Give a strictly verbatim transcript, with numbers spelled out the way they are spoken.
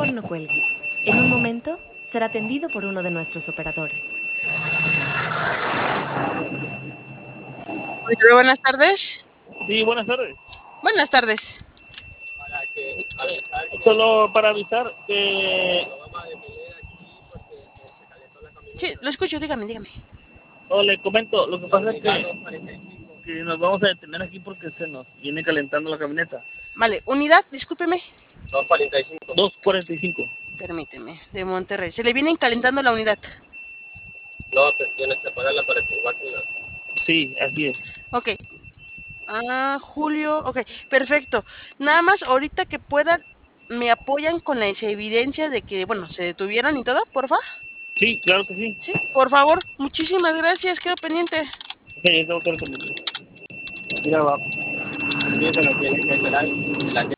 favor no cuelgue. En un momento será atendido por uno de nuestros operadores. Muy buenas tardes. Sí, buenas tardes. Buenas tardes. Solo para avisar que... Sí, lo escucho, dígame, dígame. O le comento, lo que pasa es que, que nos vamos a detener aquí porque se nos viene calentando la camioneta. Vale, unidad, discúlpeme. dos cuarenta y cinco. dos cuarenta y cinco. Permíteme, de Monterrey. Se le viene calentando la unidad. No, te tienes que apagarla para que máquina. Sí, así es. Ok. Ah, Julio, ok, perfecto. Nada más ahorita que puedan, me apoyan con las evidencias de que, bueno, se detuvieron y todo, por favor. Sí, claro que sí. Sí, por favor, muchísimas gracias, quedo pendiente. Sí, tengo que ver conmigo. Mira, va. Empieza lo que es la